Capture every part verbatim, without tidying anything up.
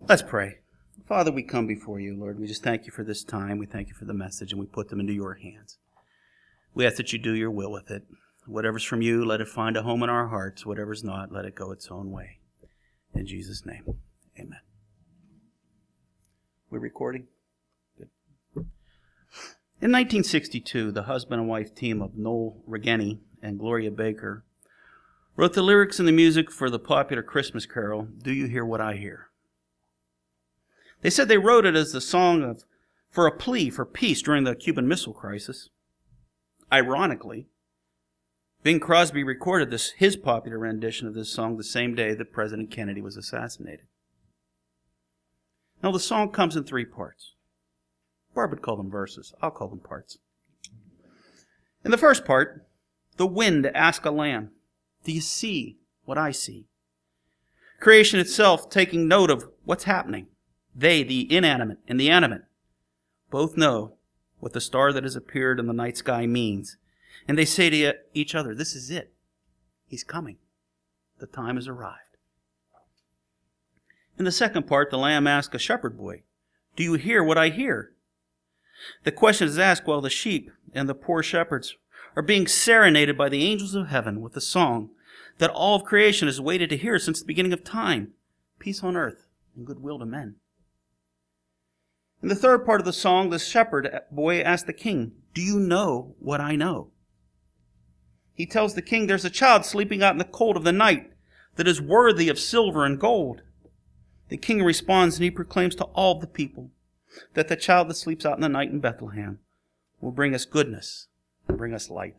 Let's pray. Father, we come before you, Lord. We just thank you for this time. We thank you for the message, and we put them into your hands. We ask that you do your will with it. Whatever's from you, let it find a home in our hearts. Whatever's not, let it go its own way. In Jesus' name, amen. We're recording? Good. In nineteen sixty-two, the husband and wife team of Noel Regenny and Gloria Baker wrote the lyrics and the music for the popular Christmas carol, Do You Hear What I Hear? They said they wrote it as the song of, for a plea for peace during the Cuban Missile Crisis. Ironically, Bing Crosby recorded this his popular rendition of this song the same day that President Kennedy was assassinated. Now, the song comes in three parts. Barb would call them verses. I'll call them parts. In the first part, the wind asked a lamb, do you see what I see? Creation itself taking note of what's happening. They, the inanimate and the animate, both know what the star that has appeared in the night sky means. And they say to each other, this is it. He's coming. The time has arrived. In the second part, the lamb asks a shepherd boy, do you hear what I hear? The question is asked while the sheep and the poor shepherds are being serenaded by the angels of heaven with a song that all of creation has waited to hear since the beginning of time. Peace on earth and goodwill to men. In the third part of the song, the shepherd boy asks the king, do you know what I know? He tells the king there's a child sleeping out in the cold of the night that is worthy of silver and gold. The king responds and he proclaims to all the people that the child that sleeps out in the night in Bethlehem will bring us goodness and bring us light.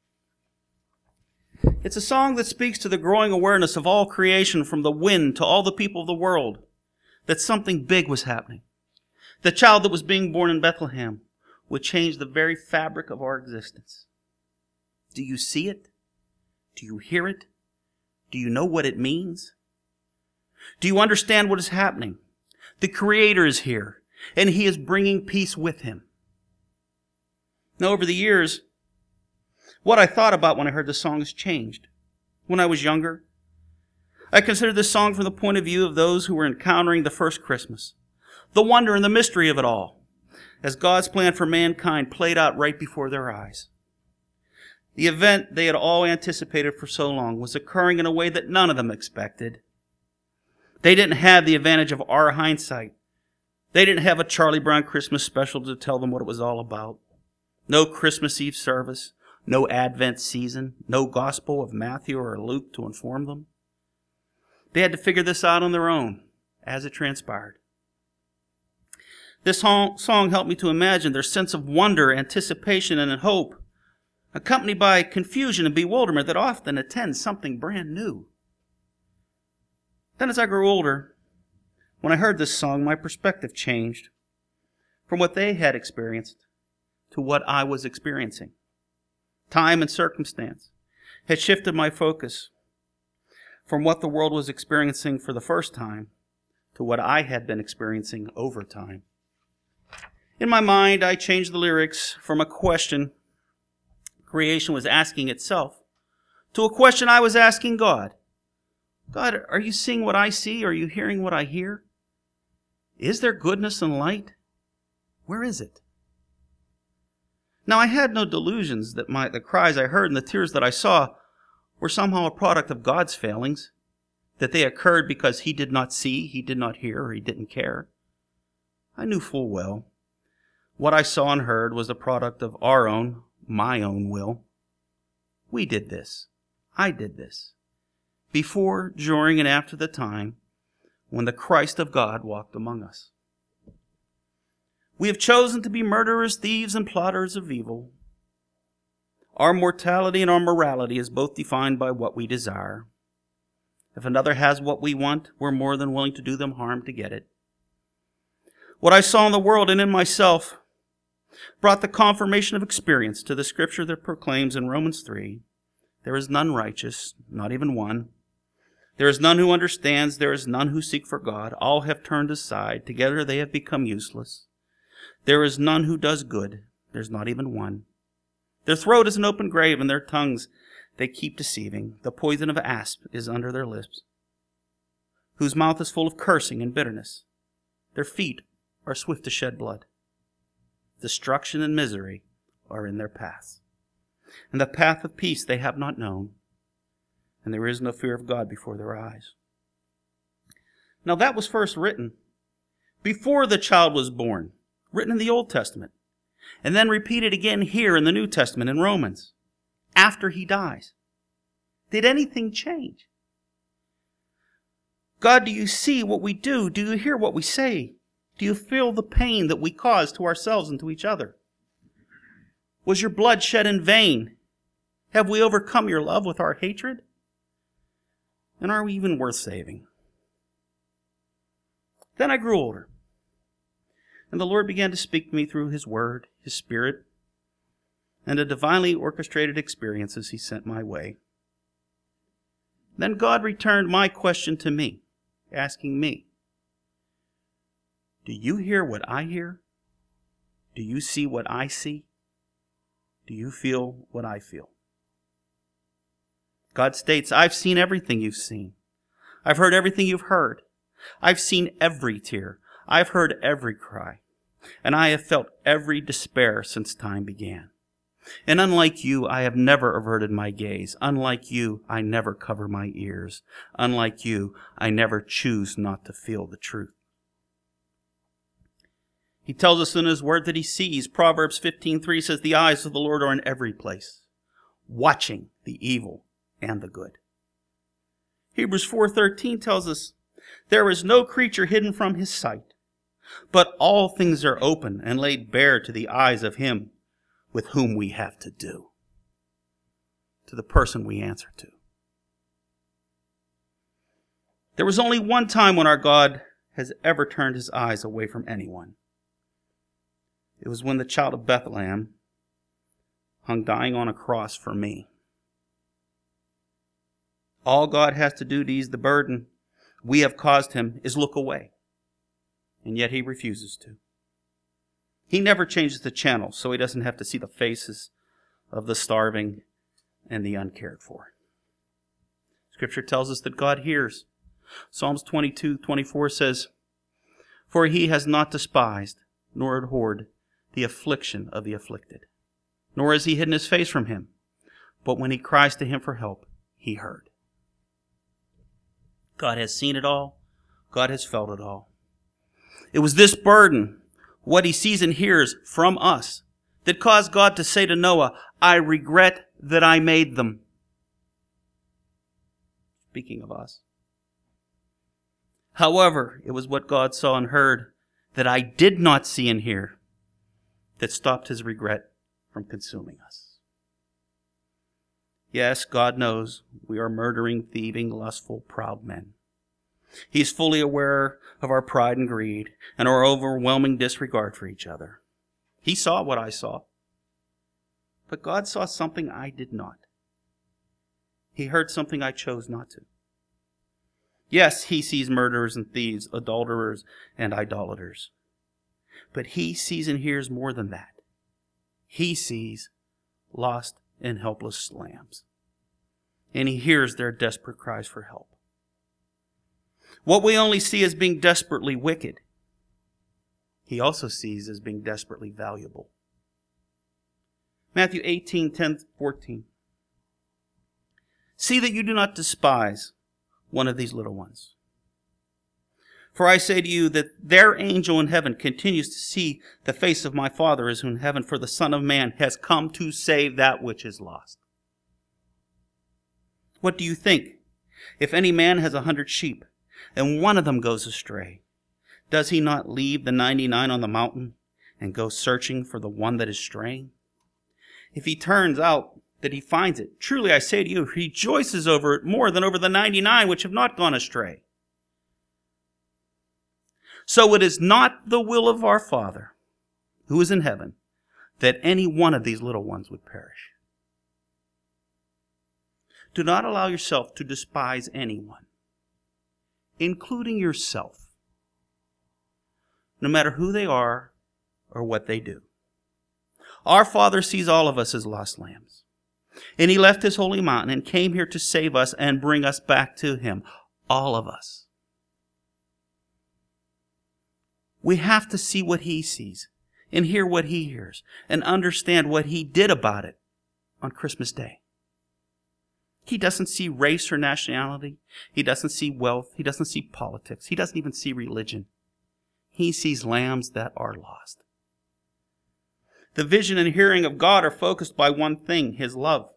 It's a song that speaks to the growing awareness of all creation, from the wind to all the people of the world, that something big was happening. The child that was being born in Bethlehem would change the very fabric of our existence. Do you see it? Do you hear it? Do you know what it means? Do you understand what is happening? The Creator is here, and He is bringing peace with Him. Now, over the years, what I thought about when I heard this song has changed. When I was younger, I considered this song from the point of view of those who were encountering the first Christmas. The wonder and the mystery of it all, as God's plan for mankind played out right before their eyes. The event they had all anticipated for so long was occurring in a way that none of them expected. They didn't have the advantage of our hindsight. They didn't have a Charlie Brown Christmas special to tell them what it was all about. No Christmas Eve service, no Advent season, no Gospel of Matthew or Luke to inform them. They had to figure this out on their own as it transpired. This song helped me to imagine their sense of wonder, anticipation, and hope, accompanied by confusion and bewilderment that often attends something brand new. Then as I grew older, when I heard this song, my perspective changed from what they had experienced to what I was experiencing. Time and circumstance had shifted my focus from what the world was experiencing for the first time to what I had been experiencing over time. In my mind, I changed the lyrics from a question creation was asking itself to a question I was asking God. God, are you seeing what I see? Are you hearing what I hear? Is there goodness and light? Where is it? Now, I had no delusions that my, the cries I heard and the tears that I saw were somehow a product of God's failings, that they occurred because He did not see, He did not hear, or He didn't care. I knew full well what I saw and heard was the product of our own, my own will. We did this. I did this. Before, during, and after the time when the Christ of God walked among us. We have chosen to be murderers, thieves, and plotters of evil. Our mortality and our morality is both defined by what we desire. If another has what we want, we're more than willing to do them harm to get it. What I saw in the world and in myself brought the confirmation of experience to the scripture that proclaims in Romans three, there is none righteous, not even one. There is none who understands, there is none who seek for God. All have turned aside, together they have become useless. There is none who does good, there's not even one. Their throat is an open grave, and their tongues they keep deceiving. The poison of asp is under their lips. whose mouth is full of cursing and bitterness. Their feet are swift to shed blood. Destruction and misery are in their paths. And the path of peace they have not known, and there is no fear of God before their eyes. Now that was first written before the child was born, written in the Old Testament, and then repeated again here in the New Testament in Romans, after he dies. Did anything change? God, do you see what we do? Do you hear what we say? Do you feel the pain that we cause to ourselves and to each other? Was your blood shed in vain? Have we overcome your love with our hatred? And are we even worth saving? Then I grew older, and the Lord began to speak to me through His Word, His Spirit, and the divinely orchestrated experiences He sent my way. Then God returned my question to me, asking me, do you hear what I hear? Do you see what I see? Do you feel what I feel? God states, I've seen everything you've seen. I've heard everything you've heard. I've seen every tear. I've heard every cry. And I have felt every despair since time began. And unlike you, I have never averted my gaze. Unlike you, I never cover my ears. Unlike you, I never choose not to feel the truth. He tells us in His Word that He sees. Proverbs fifteen three says, the eyes of the Lord are in every place, watching the evil and the good. Hebrews four thirteen tells us, there is no creature hidden from His sight, but all things are open and laid bare to the eyes of Him with whom we have to do, to the person we answer to. There was only one time when our God has ever turned His eyes away from anyone. It was when the child of Bethlehem hung dying on a cross for me. All God has to do to ease the burden we have caused Him is look away, and yet He refuses to. He never changes the channel so He doesn't have to see the faces of the starving and the uncared for. Scripture tells us that God hears. Psalms twenty-two twenty-four says, for He has not despised nor abhorred the affliction of the afflicted, nor has He hidden His face from him. But when he cries to Him for help, He heard. God has seen it all. God has felt it all. It was this burden, what He sees and hears from us, that caused God to say to Noah, I regret that I made them. Speaking of us. However, it was what God saw and heard that I did not see and hear that stopped His regret from consuming us. Yes, God knows we are murdering, thieving, lustful, proud men. He's fully aware of our pride and greed and our overwhelming disregard for each other. He saw what I saw. But God saw something I did not. He heard something I chose not to. Yes, He sees murderers and thieves, adulterers and idolaters. But He sees and hears more than that. He sees lost and helpless lambs. And He hears their desperate cries for help. What we only see as being desperately wicked, He also sees as being desperately valuable. Matthew eighteen ten fourteen. See that you do not despise one of these little ones. For I say to you that their angel in heaven continues to see the face of my Father as in heaven, for the Son of Man has come to save that which is lost. What do you think? If any man has a hundred sheep, and one of them goes astray, does he not leave the ninety-nine on the mountain and go searching for the one that is straying? If he turns out that he finds it, truly I say to you, he rejoices over it more than over the ninety-nine which have not gone astray. So it is not the will of our Father, who is in heaven, that any one of these little ones would perish. Do not allow yourself to despise anyone, including yourself, no matter who they are or what they do. Our Father sees all of us as lost lambs. And He left His holy mountain and came here to save us and bring us back to Him. All of us. We have to see what he sees and hear what he hears and understand what he did about it on Christmas Day. He doesn't see race or nationality. He doesn't see wealth. He doesn't see politics. He doesn't even see religion. He sees lambs that are lost. The vision and hearing of God are focused by one thing, his love.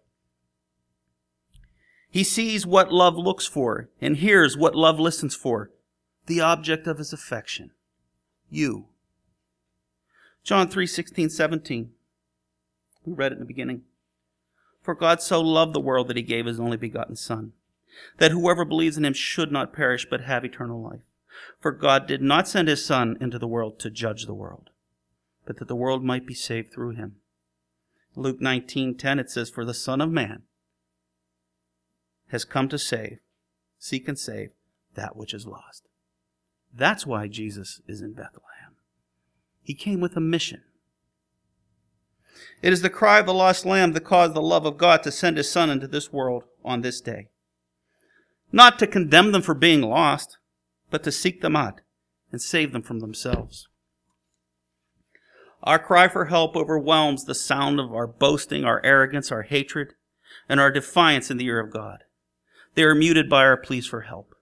He sees what love looks for and hears what love listens for, the object of his affection, you. John three sixteen, seventeen. We read it in the beginning. For God so loved the world that he gave his only begotten Son, that whoever believes in him should not perish but have eternal life. For God did not send his Son into the world to judge the world, but that the world might be saved through him. Luke nineteen ten, it says, for the Son of Man has come to save, seek and save that which is lost. That's why Jesus is in Bethlehem. He came with a mission. It is the cry of the lost lamb that caused the love of God to send his Son into this world on this day. Not to condemn them for being lost, but to seek them out and save them from themselves. Our cry for help overwhelms the sound of our boasting, our arrogance, our hatred, and our defiance in the ear of God. They are muted by our pleas for help.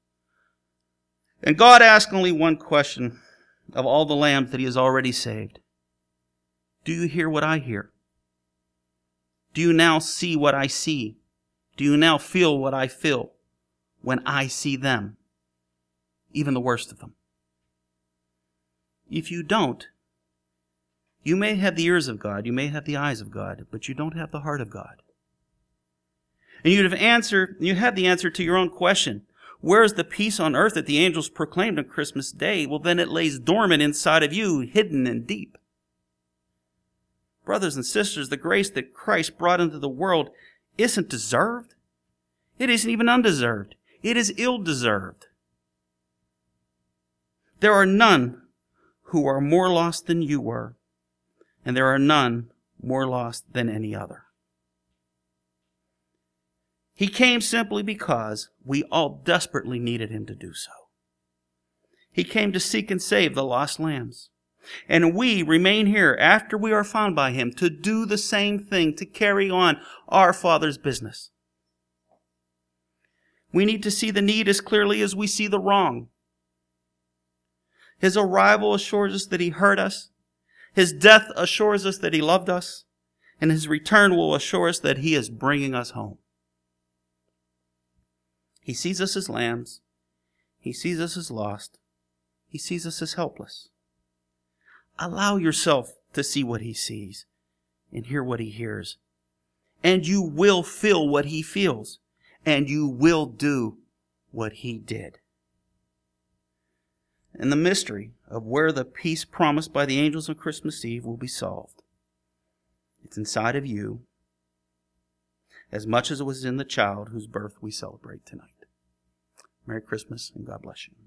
And God asks only one question of all the lambs that he has already saved. Do you hear what I hear? Do you now see what I see? Do you now feel what I feel when I see them? Even the worst of them. If you don't, you may have the ears of God, you may have the eyes of God, but you don't have the heart of God. And you'd have answered, you have the answer to your own question. Where is the peace on earth that the angels proclaimed on Christmas Day? Well, then it lays dormant inside of you, hidden and deep. Brothers and sisters, the grace that Christ brought into the world isn't deserved. It isn't even undeserved. It is ill-deserved. There are none who are more lost than you were, and there are none more lost than any other. He came simply because we all desperately needed him to do so. He came to seek and save the lost lambs. And we remain here after we are found by him to do the same thing, to carry on our Father's business. We need to see the need as clearly as we see the wrong. His arrival assures us that he heard us. His death assures us that he loved us. And his return will assure us that he is bringing us home. He sees us as lambs. He sees us as lost. He sees us as helpless. Allow yourself to see what he sees and hear what he hears. And you will feel what he feels. And you will do what he did. And the mystery of where the peace promised by the angels on Christmas Eve will be solved. It's inside of you as much as it was in the child whose birth we celebrate tonight. Merry Christmas and God bless you.